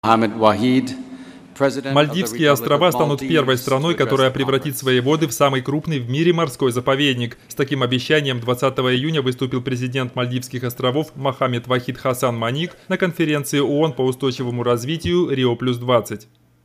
Мальдивские острова станут первой страной, которая превратит свои воды в самый крупный в мире морской заповедник. С таким обещанием 20 июня выступил президент Мальдивских островов Мохаммед Вахид Хасан Маник на конференции ООН по устойчивому развитию Рио+20.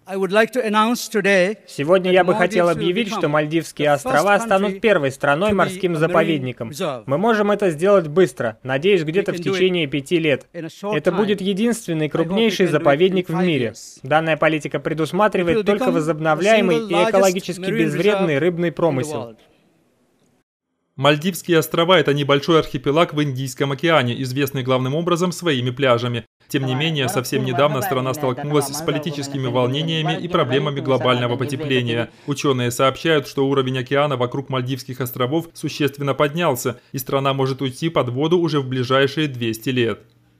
Сегодня я бы хотел объявить, что Мальдивские острова станут первой страной морским заповедником. Мы можем это сделать быстро, надеюсь, где-то в течение 5 лет. Это будет единственный крупнейший заповедник в мире. Данная политика предусматривает только возобновляемый и экологически безвредный рыбный промысел. Мальдивские острова – это небольшой архипелаг в Индийском океане, известный главным образом своими пляжами. Тем не менее, совсем недавно страна столкнулась с политическими волнениями и проблемами глобального потепления. Ученые сообщают, что уровень океана вокруг Мальдивских островов существенно поднялся, и страна может уйти под воду уже в ближайшие 200 лет.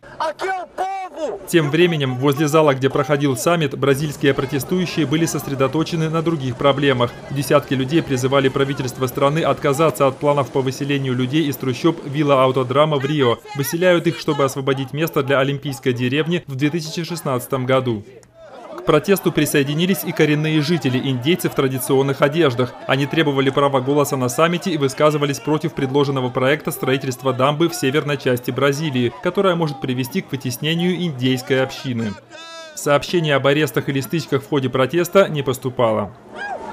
Тем временем, возле зала, где проходил саммит, бразильские протестующие были сосредоточены на других проблемах. Десятки людей призывали правительство страны отказаться от планов по выселению людей из трущоб Вилла Аутодрама в Рио. Выселяют их, чтобы освободить место для Олимпийской деревни в 2016 году. К протесту присоединились и коренные жители, индейцы в традиционных одеждах. Они требовали права голоса на саммите и высказывались против предложенного проекта строительства дамбы в северной части Бразилии, которая может привести к вытеснению индейской общины. Сообщений об арестах или стычках в ходе протеста не поступало.